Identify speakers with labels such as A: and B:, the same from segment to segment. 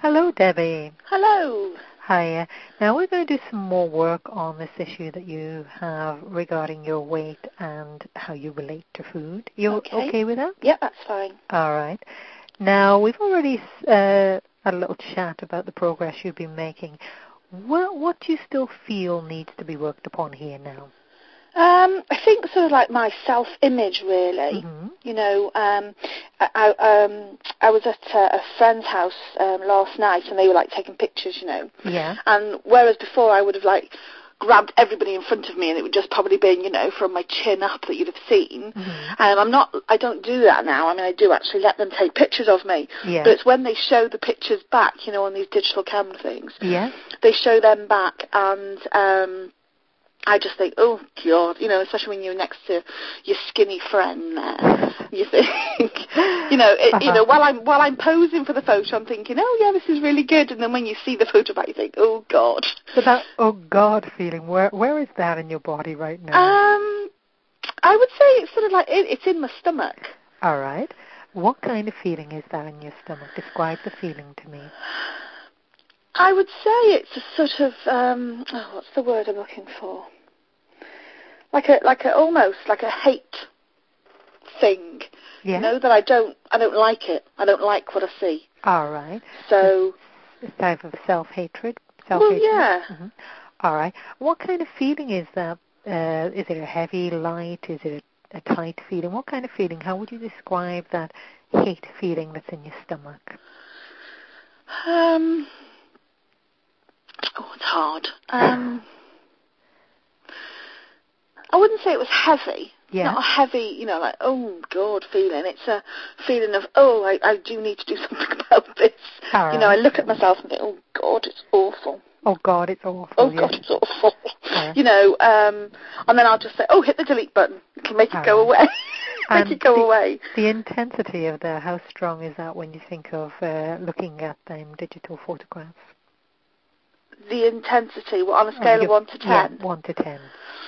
A: Hello, Debbie.
B: Hello.
A: Hi. Now we're going to do some more work on this issue that you have regarding your weight and how you relate to food. You okay with that?
B: Yeah, that's fine.
A: All right. Now, we've already had a little chat about the progress you've been making. What do you still feel needs to be worked upon here now?
B: I think sort of like my self-image, really.
A: Mm-hmm.
B: You know, I was at a friend's house last night, and they were like taking pictures, you know.
A: Yeah.
B: And whereas before I would have like grabbed everybody in front of me, and it would just probably been, you know, from my chin up that you'd have seen.
A: Mm-hmm.
B: I don't do that now. I mean, I do actually let them take pictures of me.
A: Yeah.
B: But it's when they show the pictures back, you know, on these digital camera things.
A: Yeah.
B: They show them back, and I just think, oh, God, you know, especially when you're next to your skinny friend there, you think, you know, while I'm posing for the photo, I'm thinking, oh, yeah, this is really good. And then when you see the photo back, you think, oh, God.
A: So that, oh, God feeling, where is that in your body right now?
B: I would say it's sort of like, it's in my stomach.
A: All right. What kind of feeling is that in your stomach? Describe the feeling to me.
B: I would say it's a sort of, what's the word I'm looking for? Almost like a hate thing.
A: Yeah.
B: You know, that I don't like it. I don't like what I see.
A: All right.
B: So
A: this type of self-hatred?
B: Well, yeah.
A: Mm-hmm. All right. What kind of feeling is that? Is it a heavy, light? Is it a tight feeling? What kind of feeling? How would you describe that hate feeling that's in your stomach?
B: It's hard. I wouldn't say it was heavy.
A: Yeah.
B: Not a heavy, you know, like, oh, God feeling. It's a feeling of, oh, I do need to do something about this.
A: All
B: you know,
A: right.
B: I look at myself and think, oh, God, it's awful.
A: Oh, God, it's awful.
B: Oh, God, it's awful.
A: Right.
B: You know, and then I'll just say, oh, hit the delete button. You can make it go away. Make it go away.
A: The intensity of that, how strong is that when you think of looking at them digital photographs?
B: The intensity, well, on a scale of 1 to 10?
A: Yeah, 1 to 10.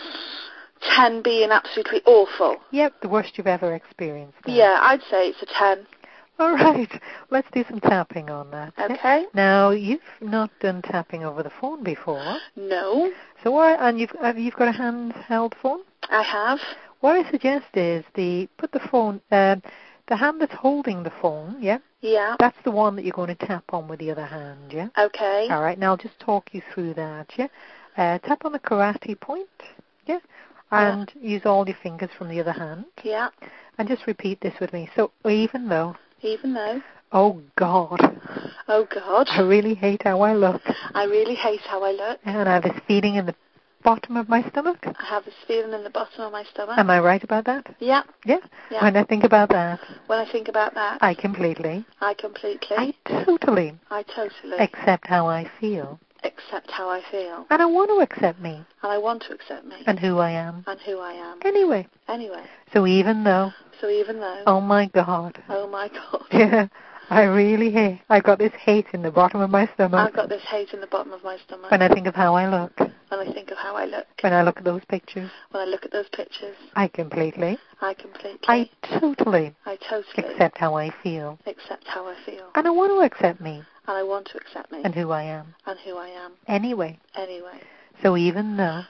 B: 10 being absolutely awful.
A: Yep, the worst you've ever experienced. Then.
B: Yeah, I'd say it's a 10.
A: All right, let's do some tapping on that.
B: Okay.
A: Now, you've not done tapping over the phone before.
B: No.
A: So, and you've got a handheld phone?
B: I have.
A: What I suggest is put the phone, the hand that's holding the phone, yeah?
B: Yeah.
A: That's the one that you're going to tap on with the other hand, yeah?
B: Okay.
A: All right, now I'll just talk you through that, yeah? Tap on the karate point, yeah? And use all your fingers from the other hand.
B: Yeah.
A: And just repeat this with me. So, even though.
B: Even though.
A: Oh, God.
B: Oh, God.
A: I really hate how I look.
B: I really hate how I look.
A: And I have this feeling in the bottom of my stomach.
B: I have this feeling in the bottom of my stomach.
A: Am I right about that?
B: Yeah.
A: Yeah?
B: Yeah.
A: When I think about that.
B: When I think about that.
A: I completely.
B: I totally.
A: Accept how I feel.
B: Accept how I feel.
A: And I want to accept me.
B: And I want to accept me.
A: And who I am.
B: And who I am.
A: Anyway. So even though. Oh, my God.
B: Oh, my God.
A: Yeah. I really hate. I've got this hate in the bottom of my stomach.
B: I've got this hate in the bottom of my stomach.
A: When I think of how I look.
B: When I think of how I look.
A: When I look at those pictures.
B: When I look at those pictures.
A: I completely.
B: I
A: totally. Accept how I feel.
B: Accept how I feel.
A: And I want to accept me.
B: And I want to accept me.
A: And who I am. Anyway. So even though.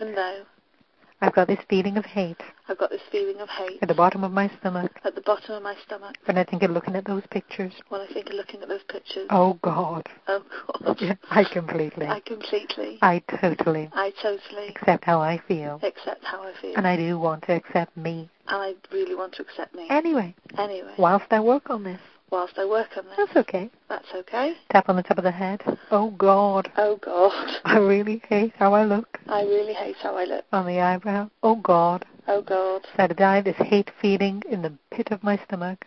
A: I've got this feeling of hate. At the bottom of my stomach. When I think of looking at those pictures. Oh, God. Yeah, I completely. I totally. Accept how I feel. And I do want to accept me.
B: And I really want to accept me.
A: Anyway. Whilst I work on this. That's okay. Tap on the top of the head. Oh, God. I really hate how I look. On the eyebrow. Oh, God. Side of the eye, this hate feeling in the pit of my stomach.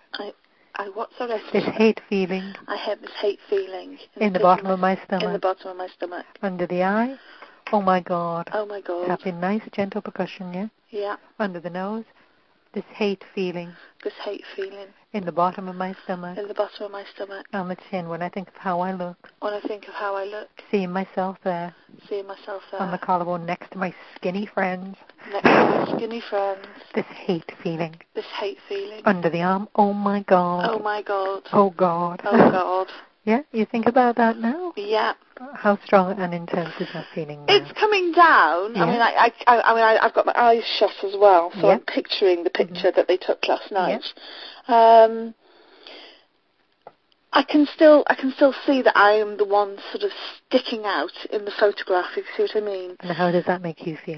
A: This hate feeling.
B: I have this hate feeling.
A: In the bottom of my stomach. Under the eye. Oh, my God. Tapping nice, gentle percussion, yeah?
B: Yeah.
A: Under the nose. This hate feeling. In the bottom of my stomach. On the chin, when I think of how I look. Seeing myself there. On the collarbone next to my skinny friends. This hate feeling. Under the arm. Oh, my God.
B: Oh, my God.
A: Oh, God.
B: Oh, God.
A: Yeah, you think about that now?
B: Yeah.
A: How strong and intense is that feeling now?
B: It's coming down. Yeah. I mean, I've got my eyes shut as well, so I'm picturing the picture that they took last night. Yeah. I can still see that I am the one sort of sticking out in the photograph, if you see what I mean.
A: And how does that make you feel?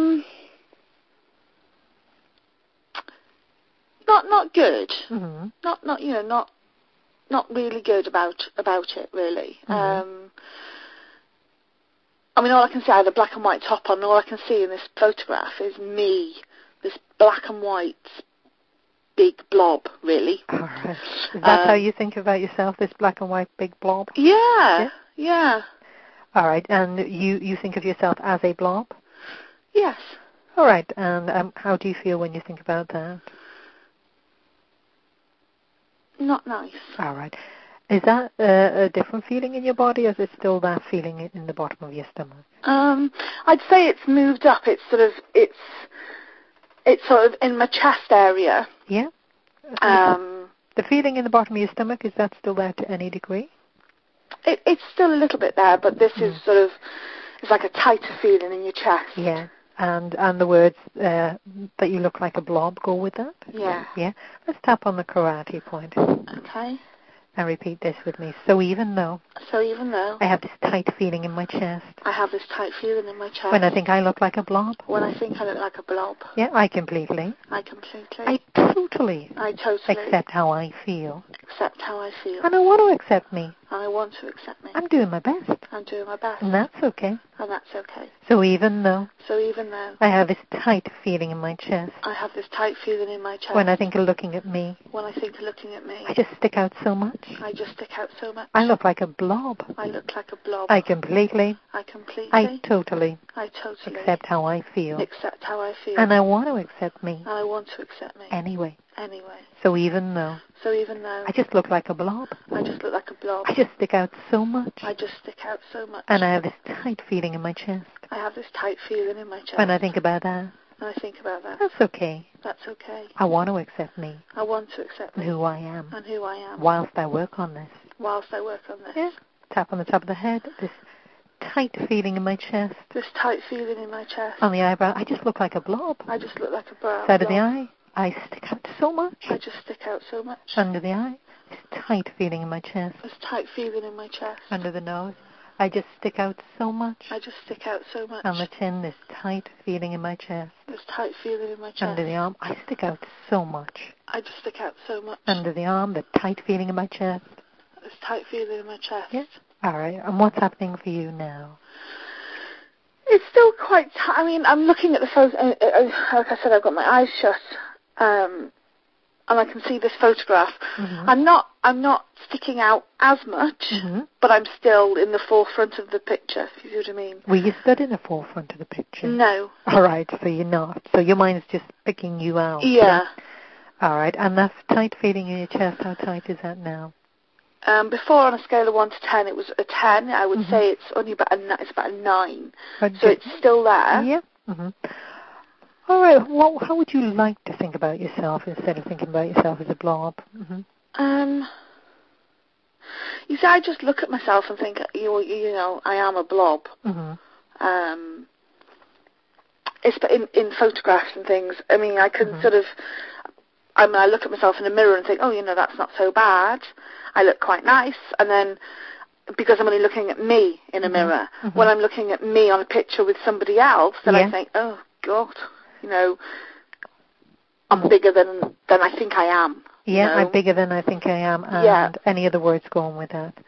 B: Not good. Mm-hmm. Not really good about it, really. Mm-hmm. I mean, all I can see, I have a black and white top on, and all I can see in this photograph is me, this black and white big blob, really.
A: All right. Is that how you think about yourself, this black and white big blob?
B: Yeah.
A: All right, and you think of yourself as a blob?
B: Yes.
A: All right, and how do you feel when you think about that?
B: Not nice.
A: All right. Is that a different feeling in your body, or is it still that feeling in the bottom of your stomach?
B: I'd say it's moved up. It's sort of in my chest area.
A: Yeah. The feeling in the bottom of your stomach, is that still there to any degree?
B: It's still a little bit there, but this is sort of, it's like a tighter feeling in your chest.
A: Yeah. And the words that you look like a blob go with that?
B: Yeah.
A: Yeah. Let's tap on the karate point.
B: Okay.
A: And repeat this with me. So even though
B: I
A: have this tight feeling in my chest.
B: I have this tight feeling in my chest.
A: When I think I look like a blob.
B: When I think I look like a blob.
A: Yeah, I completely.
B: I
A: totally accept how I feel. And I want to accept me. I'm doing my best. And that's okay. So even though I have this tight feeling in my chest. When I think of looking at me. I just stick out so much. I look like a blob. I completely. I totally accept how I feel. And I want to accept me. Anyway. So even though I just look like a blob. I just stick out so much. And I have this tight feeling in my chest. When I think about that. That's okay. I want to accept me. And who I am. Whilst I work on this. Yeah. Tap on the top of the head. This tight feeling in my chest. On the eyebrow. I just look like a blob. Side of the eye. I stick out so much. Under the eye. This tight feeling in my chest. Under the nose. I just stick out so much. On the chin, this tight feeling in my chest. Under the arm, I stick out so much. Under the arm, the tight feeling in my chest. Yes. All right. And what's happening for you now? It's still quite I mean, I'm looking at the photo. Like I said, I've got my eyes shut. And I can see this photograph. Mm-hmm. I'm not sticking out as much, but I'm still in the forefront of the picture, if you see what I mean. Were you stood in the forefront of the picture?
B: No.
A: All right, so you're not. So your mind's just picking you out.
B: Yeah.
A: All right, and that tight feeling in your chest, how tight is that now?
B: Before, on a scale of 1 to 10, it was a 10. I would say it's only about a 9. But so it's still there.
A: Yeah. Mm-hmm. All right. Well, how would you like to think about yourself instead of thinking about yourself as a blob? Mm-hmm.
B: You see, I just look at myself and think, you know, I am a blob. Mm-hmm. It's in photographs and things. I mean, I can sort of. I look at myself in the mirror and think, oh, you know, that's not so bad. I look quite nice, and then because I'm only looking at me in a mirror, when I'm looking at me on a picture with somebody else, then I think, oh God. You know, I'm bigger than I think I am.
A: Yeah, I'm bigger than I think I am. And any other words going with that?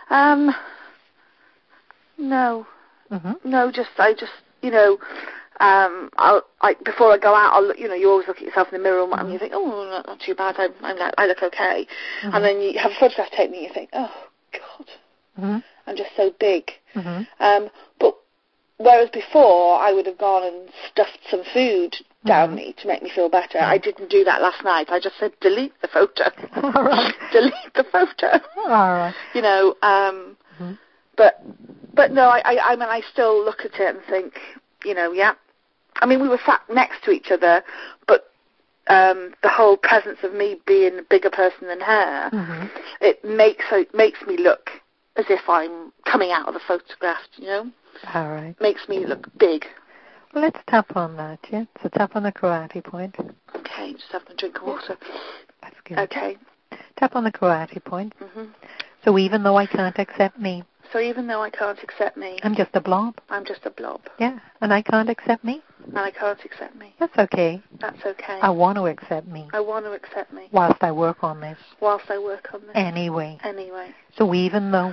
B: No. No, I just, you know, before I go out, I'll look, you know, you always look at yourself in the mirror and you think, oh, not too bad, I look okay. And then you have a photograph taken and you think, oh, God, I'm just so big. But whereas before, I would have gone and stuffed some food down me to make me feel better. I didn't do that last night. I just said, delete the photo.
A: All right.
B: Delete the photo.
A: All right.
B: You know, but no, I mean, I still look at it and think, you know, yeah. I mean, we were sat next to each other, but the whole presence of me being a bigger person than her, it makes me look as if I'm coming out of the photograph, you know?
A: All right.
B: Makes me look big.
A: Well, let's tap on that, yeah? So tap on the karate point.
B: Okay, just having a drink of water.
A: That's good.
B: Okay.
A: Tap on the karate point. So even though I can't accept me.
B: So even though I can't accept me.
A: I'm just a blob.
B: I'm just a blob.
A: Yeah, and I can't accept me.
B: And I can't accept me.
A: That's okay.
B: That's okay.
A: I want to accept me.
B: I want to accept me.
A: Whilst I work on this.
B: Whilst I work on this.
A: Anyway.
B: Anyway.
A: So even though.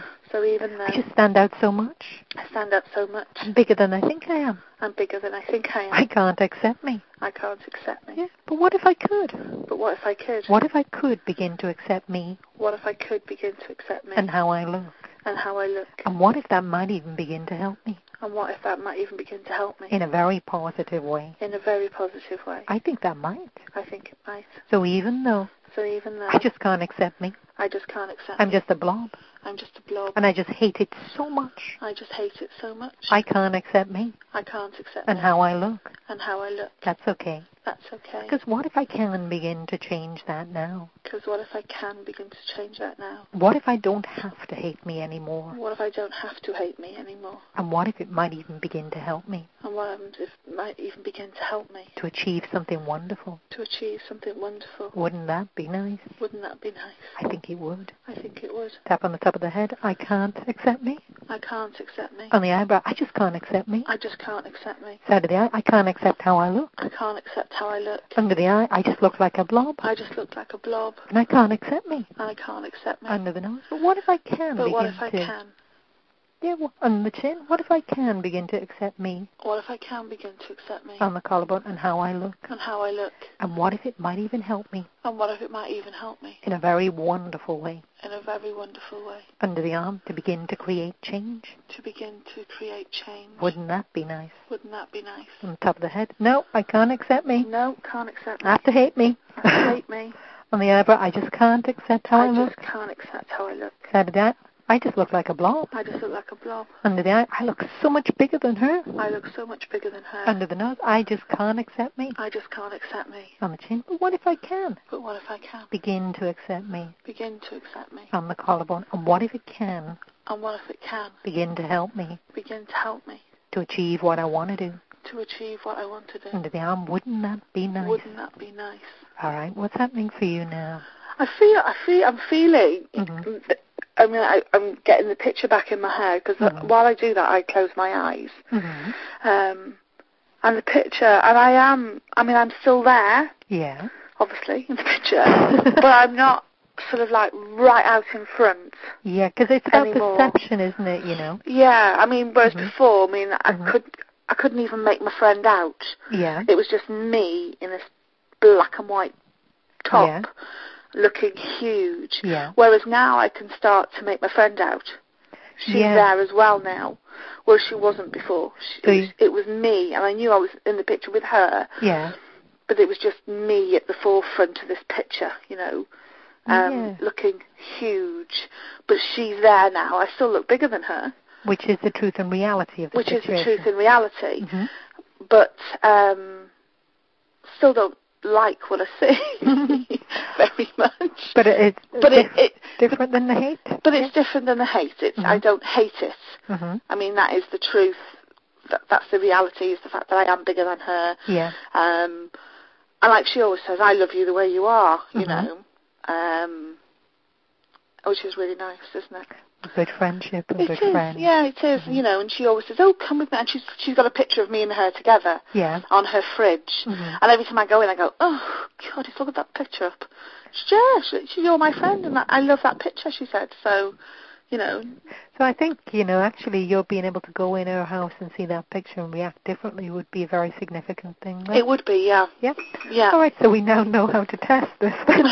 A: I just stand out so much.
B: I stand out so much.
A: I'm bigger than I think I am.
B: I'm bigger than I think I am.
A: I can't accept me.
B: I can't accept me.
A: Yeah, but what if I could?
B: But what if I could?
A: What if I could begin to accept me?
B: What if I could begin to accept me?
A: And how I look.
B: And how I look.
A: And what if that might even begin to help me?
B: And what if that might even begin to help me?
A: In a very positive way.
B: In a very positive way.
A: I think that might.
B: I think it might.
A: So even though I just can't accept me.
B: I just can't accept
A: I'm just a blob.
B: I'm just a blob.
A: And I just hate it so much.
B: I just hate it so much.
A: I can't accept me.
B: I can't accept
A: and
B: me.
A: How I look.
B: And how I look.
A: That's okay.
B: That's okay.
A: Because what if I can begin to change that now?
B: Because what if I can begin to change that now?
A: What if I don't have to hate me anymore?
B: What if I don't have to hate me anymore?
A: And what if it might even begin to help me?
B: And what if it might even begin to help me?
A: To achieve something wonderful.
B: To achieve something wonderful.
A: Wouldn't that be nice?
B: Wouldn't that be nice?
A: I think it would.
B: I think it would.
A: Tap on the top of the head. I can't accept me.
B: I can't accept me.
A: On the eyebrow. I just can't accept me.
B: I just can't accept me.
A: Side of the eye. I can't accept how I look.
B: I can't accept how I look.
A: Under the eye. I just look like a blob.
B: I just look like a blob.
A: And I can't accept me.
B: And I can't accept me.
A: Under the nose. But what if I can?
B: But what if I can?
A: Yeah, well, on the chin. What if I can begin to accept me?
B: What if I can begin to accept me?
A: On the collarbone and how I look.
B: And how I look.
A: And what if it might even help me?
B: And what if it might even help me?
A: In a very wonderful way.
B: In a very wonderful way.
A: Under the arm to begin to create change.
B: To begin to create change.
A: Wouldn't that be nice?
B: Wouldn't that be nice?
A: On the top of the head. No, I can't accept me.
B: No, can't accept me.
A: I have to hate me.
B: I have to hate me.
A: On the eyebrow, I just can't accept how I look.
B: I just can't accept how I look.
A: Side of the eye, I just look like a blob.
B: I just look like a blob.
A: Under the eye, I look so much bigger than her.
B: I look so much bigger than her.
A: Under the nose, I just can't accept me.
B: I just can't accept me.
A: On the chin, but what if I can?
B: But what if I can?
A: Begin to accept me.
B: Begin to accept me.
A: On the collarbone, and what if it can?
B: And what if it can?
A: Begin to help me.
B: Begin to help me.
A: To achieve what I want to do.
B: To achieve what I want to do.
A: Under the arm, wouldn't that be nice?
B: Wouldn't that be nice?
A: All right, what's happening for you now?
B: I'm feeling. I mean, I'm getting the picture back in my head because while I do that, I close my eyes. And the picture, and I'm still there.
A: Yeah.
B: Obviously, in the picture, but I'm not sort of like right out in front.
A: Yeah, because it's about perception, isn't it? You know.
B: Yeah, I mean, whereas before, I couldn't even make my friend out.
A: Yeah.
B: It was just me in this black and white top. Yeah. Looking huge.
A: Yeah.
B: Whereas now I can start to make my friend out. She's there as well now, whereas she wasn't before. It was me, and I knew I was in the picture with her.
A: Yeah.
B: But it was just me at the forefront of this picture, you know, looking huge. But she's there now. I still look bigger than her.
A: Which is the truth and reality of the situation.
B: Which is the truth and reality. But still don't like what I see very much.
A: But it's different than the hate?
B: But it's different than the hate. I don't hate it. I mean, that is the truth. That's the reality, is the fact that I am bigger than her.
A: Yeah.
B: And like she always says, I love you the way you are, you know. Which is really nice, isn't it?
A: A good friendship and good friend.
B: Yeah, it is, you know, and she always says, oh, come with me. And she's got a picture of me and her together on her fridge. And every time I go in, I go, oh, God, look at that picture up. You're my friend, and I love that picture, she said. So, you know.
A: So I think, you know, actually you're being able to go in her house and see that picture and react differently would be a very significant thing. Right?
B: It would be, yeah.
A: Yeah?
B: Yeah.
A: All right, so we now know how to test this.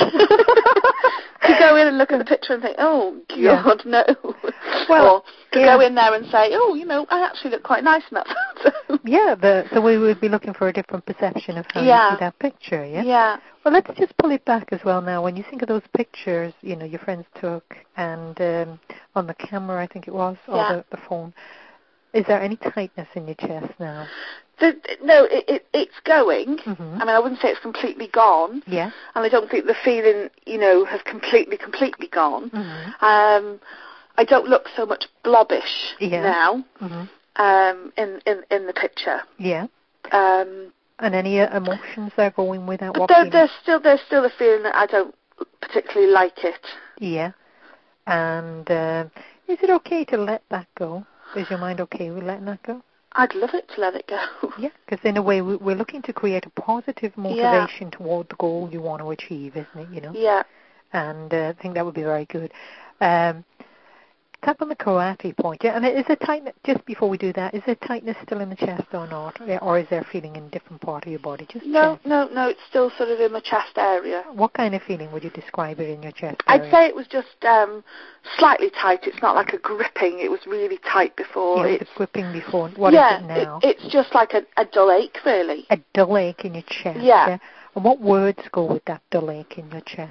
B: To go in and look at the picture and think, oh, God, no. Well, or to go in there and say, oh, you know, I actually look quite nice in that photo.
A: Yeah, so we would be looking for a different perception of how you see that picture, yeah?
B: Yeah.
A: Well, let's just pull it back as well now. When you think of those pictures, you know, your friends took, and on the camera, I think it was, or the phone, is there any tightness in your chest now?
B: It's going. I mean, I wouldn't say it's completely gone.
A: Yeah.
B: And I don't think the feeling, has completely gone. I don't look so much blobbish now in the picture.
A: Yeah. And any emotions that are going with that?
B: There's still a feeling that I don't particularly like it.
A: Yeah. And is it okay to let that go? Is your mind okay with letting that go?
B: I'd love it to let it go.
A: Yeah, because in a way we're looking to create a positive motivation toward the goal you want to achieve, isn't it?
B: Yeah.
A: And I think that would be very good. Tap on the karate point. Yeah, and is there tightness, just before we do that, is there tightness still in the chest or not? Or is there feeling in a different part of your body? Just
B: No, it's still sort of in my chest area.
A: What kind of feeling would you describe it in your chest area?
B: I'd say it was just slightly tight. It's not like a gripping. It was really tight before.
A: Yeah, it was gripping before. What is it now?
B: It's just like a dull ache, really.
A: A dull ache in your chest?
B: Yeah.
A: And what words go with that dull ache in your chest?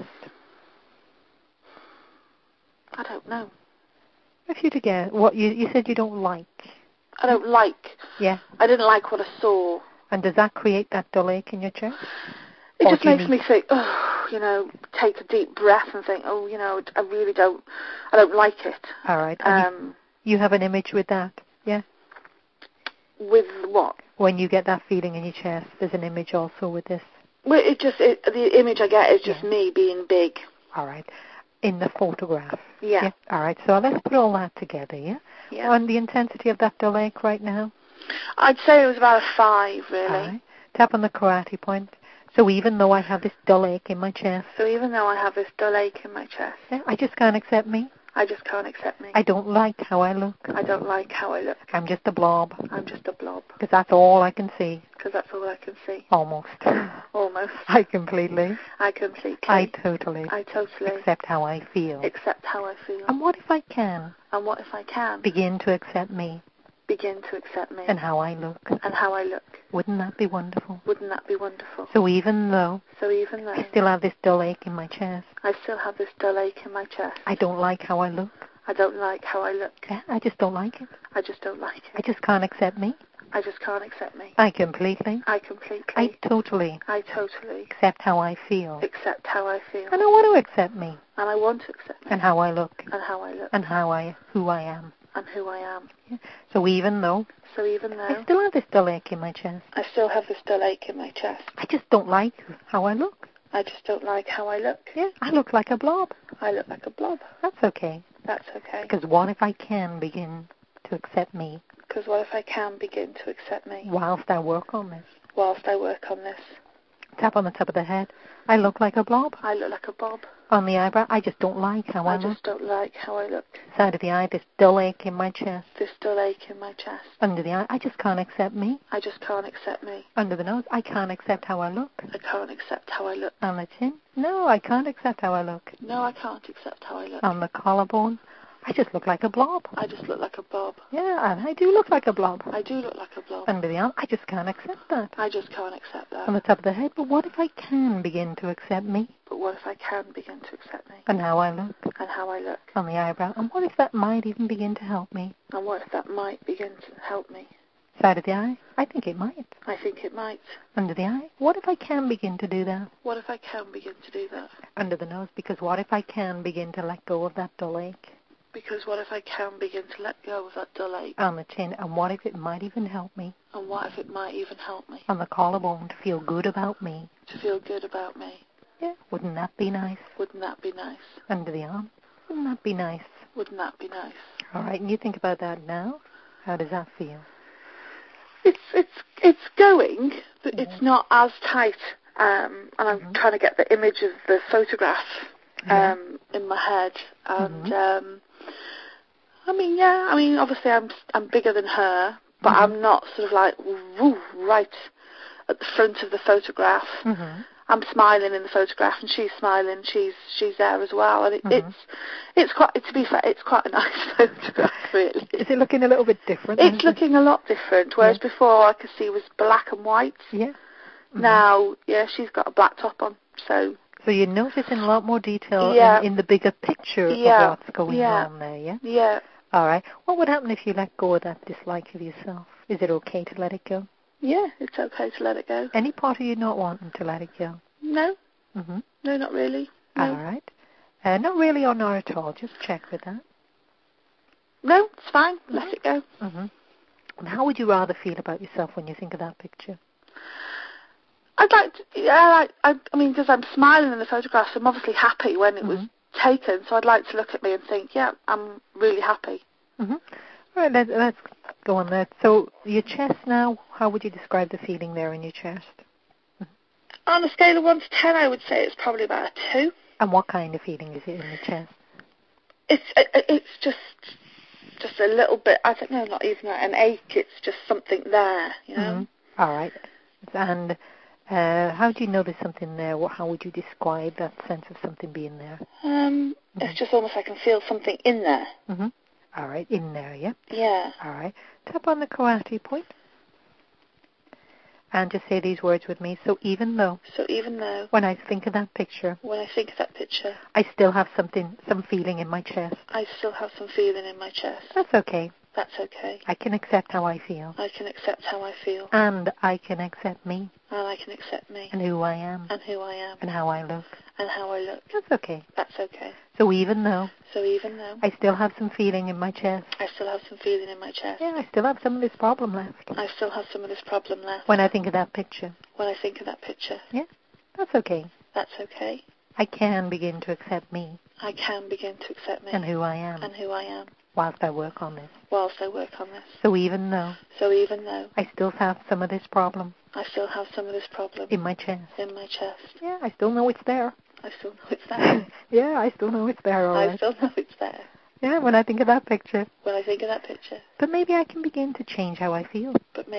B: I don't know.
A: If you to guess, what you said you don't like.
B: I don't like.
A: Yeah.
B: I didn't like what I saw.
A: And does that create that dull ache in your chest?
B: It just makes me think, take a deep breath and think, I don't like it.
A: All right. You have an image with that, yeah?
B: With what?
A: When you get that feeling in your chest, there's an image also with this.
B: Well, the image I get is just me being big.
A: All right. In the photograph.
B: Yeah.
A: All right. So let's put all that together, yeah?
B: Yeah.
A: On the intensity of that dull ache right now?
B: I'd say it was about a 5, really.
A: All right. Tap on the karate point. So even though I have this dull ache in my chest. Yeah, I just can't accept me.
B: I just can't accept me.
A: I don't like how I look. I'm just a blob. Because that's all I can see. Almost. I completely. I totally. Accept how I feel. And what if I can? Begin to accept me. And how I look. Wouldn't that be wonderful? So even though I still have this dull ache in my chest. I don't like how I look. Yeah, I just don't like it. I just can't accept me. I completely. I totally. Accept how I feel. And I want to accept me. And how I look. And who I am. Yeah. So even though I still have this dull ache in my chest. I just don't like how I look. Yeah, I look like a blob. That's okay. Because what if I can begin to accept me? Whilst I work on this. Tap on the top of the head. I look like a blob. On the eyebrow, I just don't like how I look. Side of the eye, this dull ache in my chest. Under the eye, I just can't accept me. Under the nose, I can't accept how I look. On the chin, no, I can't accept how I look. On the collarbone, I just look like a blob. Yeah, and I do look like a blob. Under the arm, I just can't accept that. On the top of the head, but what if I can begin to accept me? And how I look. On the eyebrow, and what if that might even begin to help me? Side of the eye, I think it might. Under the eye, what if I can begin to do that? Under the nose, because what if I can begin to let go of that dull ache? On the chin, and what if it might even help me? On the collarbone, to feel good about me. Yeah, wouldn't that be nice? Under the arm, wouldn't that be nice? All right, and you think about that now. How does that feel? It's going, but it's not as tight. And I'm trying to get the image of the photograph in my head. And obviously I'm bigger than her, but I'm not sort of like right at the front of the photograph. I'm smiling in the photograph, and she's smiling. She's there as well, and it's quite. To be fair, it's quite a nice photograph, really. Is it looking a little bit different?
B: It's looking a lot different. Whereas before, I could see was black and white.
A: Yeah.
B: Now, she's got a black top on, so.
A: So you're noticing a lot more detail in the bigger picture of what's going on there, yeah?
B: Yeah.
A: All right. What would happen if you let go of that dislike of yourself? Is it okay to let it go?
B: Yeah, it's okay to let it go.
A: Any part of you not wanting to let it go?
B: No.
A: Mm-hmm.
B: No, not really. No.
A: All right. Not really or not at all. Just check with that.
B: No, it's fine. Mm-hmm. Let it go.
A: Mm-hmm. And how would you rather feel about yourself when you think of that picture?
B: I'd like to, yeah, I mean, because I'm smiling in the photographs, I'm obviously happy when it was taken, so I'd like to look at me and think, yeah, I'm really happy.
A: Mm-hmm. All right, let's go on that. So your chest now, how would you describe the feeling there in your chest? Mm-hmm.
B: On a scale of 1 to 10, I would say it's probably about a 2.
A: And what kind of feeling is it in the chest?
B: It's just a little bit, I don't know, not even an ache, it's just something there, you know?
A: Mm-hmm. All right. And how do you know there's something there? How would you describe that sense of something being there?
B: It's just almost like I can feel something in there.
A: Mm-hmm. All right, in there, yeah?
B: Yeah.
A: All right. Tap on the karate point. And just say these words with me. So even though. When I think of that picture. I still have some feeling in my chest. That's okay.
B: That's okay.
A: I can accept how I feel. And I can accept me. And who I am. And how I look. That's okay. So even though. I still have some feeling in my chest. Yeah, I still have some of this problem left. When I think of that picture. Yeah, that's okay. I can begin to accept me. And who I am. Whilst I work on this. So even though. I still have some of this problem. In my chest. Yeah, I still know it's there. Yeah, I still know it's there, all right. Yeah, when I think of that picture. But maybe I can begin to change how I feel.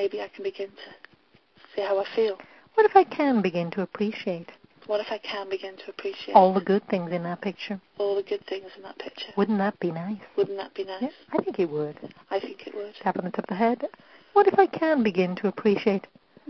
A: What if I can begin to appreciate? All the good things in that picture. Wouldn't that be nice? Yeah, I think it would. Tap on the top of the head. What if I can begin to appreciate?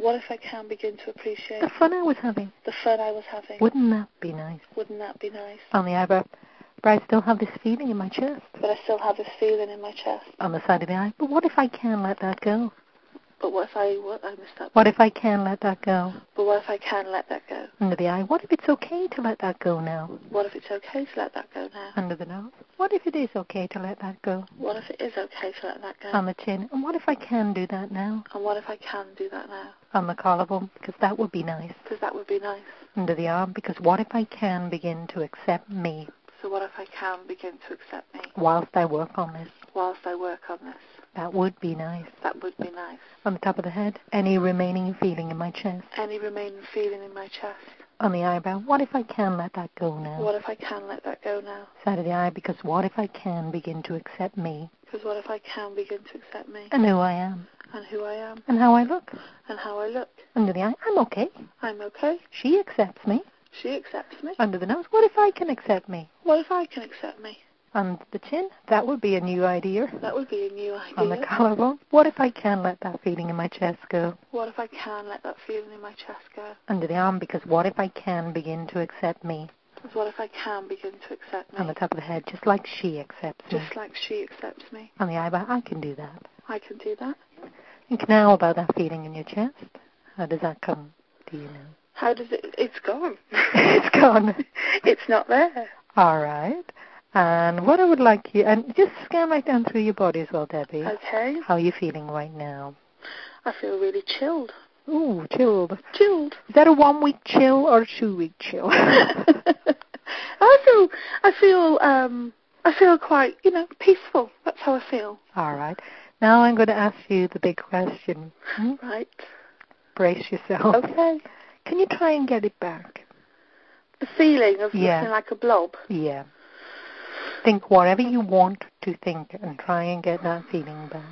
A: The fun I was having. Wouldn't that be nice? On the eyebrow. But I still have this feeling in my chest. On the side of the eye. But what if I can let that go?
B: I missed that.
A: What if I can let that go?
B: But what if I can let that go?
A: Under the eye. What if it's okay to let that go now?
B: What if it's okay to let that go now?
A: Under the nose. What if it is okay to let that go?
B: What if it is okay to let that go?
A: On the chin. And what if I can do that now?
B: And what if I can do that now?
A: On the collarbone. Because that would be nice. Under the arm. Because what if I can begin to accept me?
B: So what if I can begin to accept me?
A: Whilst I work on this.
B: That
A: would be nice.
B: On
A: the top of the head, any remaining feeling in my chest. On the eyebrow, what if I can let that go now? Side of the eye, because what if I can begin to accept me? And who I am. And how I look. Under the eye, I'm okay. She accepts me. Under the nose, what if I can accept me? On the chin, that would be a new idea. On the collarbone, what if I can let that feeling in my chest go? Under the arm, because what if I can begin to accept me? On the top of the head, just like she accepts me. On the eyebrow, I can do that. Think now about that feeling in your chest. How does that come to you now?
B: How does it? It's gone.
A: It's gone.
B: It's not there.
A: All right. And what I would like you, and just scan right down through your body as well, Debbie.
B: Okay.
A: How are you feeling right now?
B: I feel really chilled.
A: Ooh, chilled.
B: Chilled.
A: Is that a 1 week chill or a 2 week chill?
B: I feel quite, peaceful. That's how I feel.
A: All right. Now I'm going to ask you the big question.
B: Right.
A: Brace yourself.
B: Okay.
A: Can you try and get it back?
B: The feeling of looking like a blob?
A: Yeah. Think whatever you want to think and try and get that feeling back.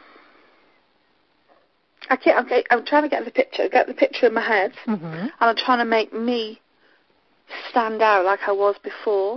B: I'm trying to get the picture in my head, and I'm trying to make me stand out like I was before.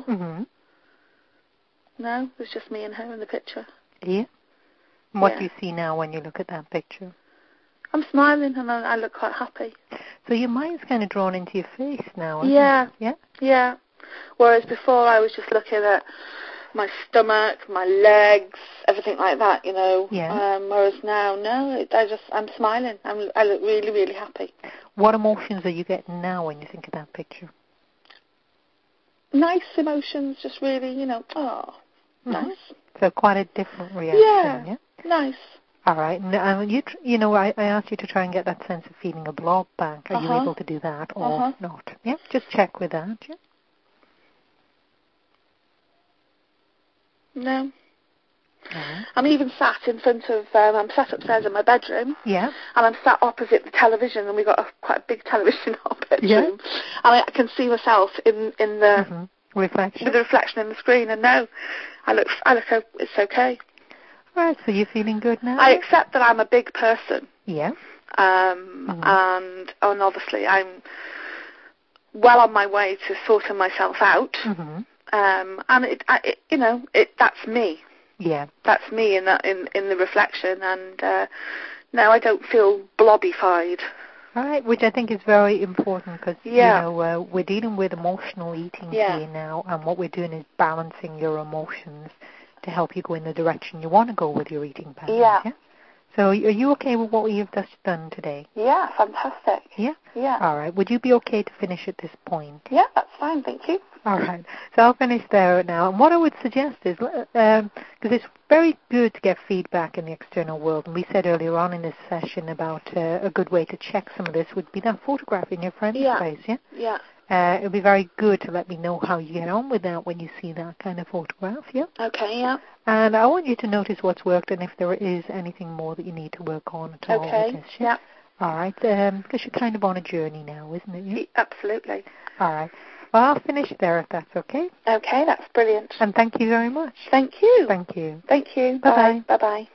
B: No, it's just me and her in the picture.
A: Yeah. And what do you see now when you look at that picture?
B: I'm smiling and I look quite happy.
A: So your mind's kind of drawn into your face now, isn't
B: it?
A: Yeah?
B: Yeah. Whereas before I was just looking at my stomach, my legs, everything like that, you know.
A: Yeah.
B: Whereas now, no, I'm smiling. I look really, really happy.
A: What emotions are you getting now when you think of that picture?
B: Nice emotions, just really, you know, nice.
A: So quite a different reaction, yeah?
B: Nice.
A: All right. You know, I asked you to try and get that sense of feeling of blob back. Are you able to do that or not? Yeah, just check with that, yeah?
B: No. I'm even sat in front of, I'm sat upstairs in my bedroom.
A: Yeah.
B: And I'm sat opposite the television, and we've got quite a big television in our bedroom. Yeah. And I can see myself in the
A: reflection.
B: With the reflection in the screen, and no, it's okay.
A: All right, so you're feeling good now?
B: I accept that I'm a big person.
A: Yeah.
B: And obviously I'm well on my way to sorting myself out. And that's me.
A: Yeah.
B: That's me in the reflection, and no, I don't feel blobbified.
A: All right, which I think is very important because, you know, we're dealing with emotional eating here now, and what we're doing is balancing your emotions to help you go in the direction you want to go with your eating patterns. Yeah. So are you okay with what you've just done today?
B: Yeah, fantastic.
A: Yeah?
B: Yeah.
A: All right. Would you be okay to finish at this point?
B: Yeah, that's fine. Thank you.
A: All right. So I'll finish there now. And what I would suggest is, because it's very good to get feedback in the external world, and we said earlier on in this session about a good way to check some of this would be that photograph in your friend's place, yeah?
B: Yeah.
A: It would be very good to let me know how you get on with that when you see that kind of photograph, yeah?
B: Okay, yeah.
A: And I want you to notice what's worked and if there is anything more that you need to work on at all with this, yeah? All right, because you're kind of on a journey now, isn't it? Yeah?
B: Absolutely.
A: All right. Well, I'll finish there if that's okay.
B: Okay, that's brilliant.
A: And thank you very much.
B: Thank you.
A: Thank you.
B: Thank you.
A: Bye-bye.
B: Bye-bye.